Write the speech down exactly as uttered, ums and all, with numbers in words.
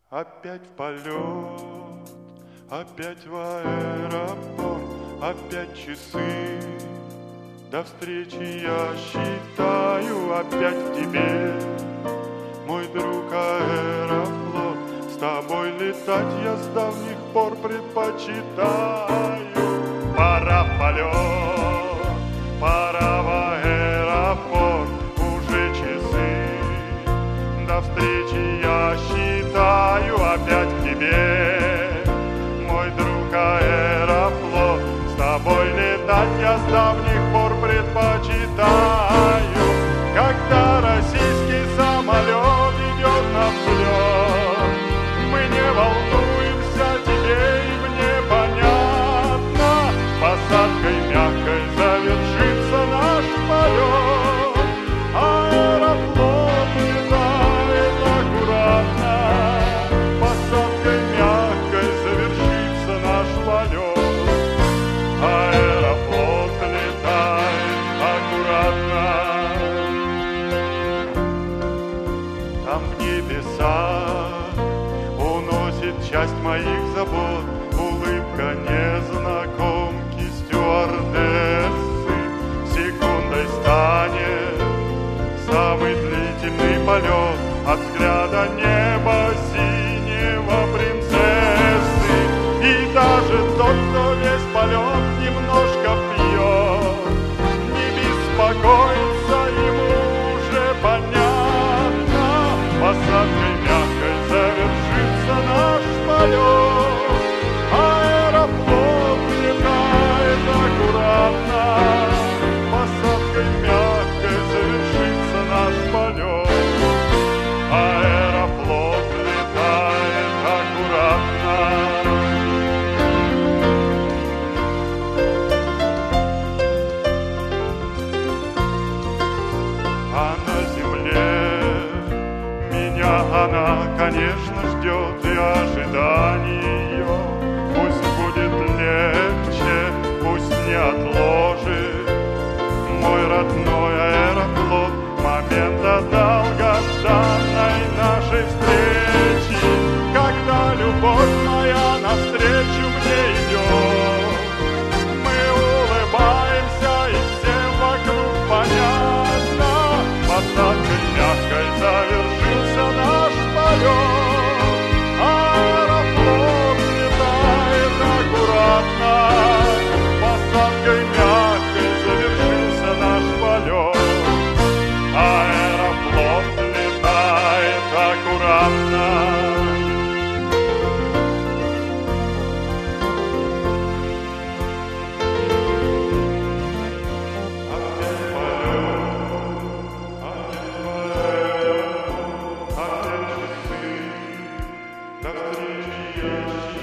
Опять в полет, опять в аэропорт, опять часы. До встречи я считаю опять в тебе, мой друг Аэрофлот. С тобой летать я с давних пор предпочитаю. Пора в полет, пора в аэропорт, уже часы. До встречи я считаю опять к тебе, мой друг Аэрофлот. С тобой летать я с давних пор предпочитаю. Когда российский самолет идет на взлет, мы не волнуемся, тебе и мне понятно. Посадкой мягкой завершится наш полет. Аэрофлот летает аккуратно, посадкой мягкой завершится наш полет. Аэрофлот летает аккуратно. Там в небесах уносит часть моих забот улыбка незнакомки стюардессы. Секундой станет самый длительный полет от взгляда неба синего принцессы. И даже тот, кто весь полет немножко пьет, не беспокоится, ему уже понятно. Посадкой мягкой завершится наш полет. Аэрофлот летает аккуратно, посадкой мягкой завершится наш полет. Аэрофлот летает аккуратно. А на земле меня она, конечно, ждет, и ожидание ее пусть будет легче, пусть не отложит мой родной Аэрофлот момента долгожданной нашей встречи. Когда любовь моя навстречу мне идет, мы улыбаемся, и всем вокруг понятно. Посадкой мягкой завершился наш полет. Аэрофлот летает аккуратно, посадкой мягкой завершился наш полет. Аэрофлот летает аккуратно. До встречи.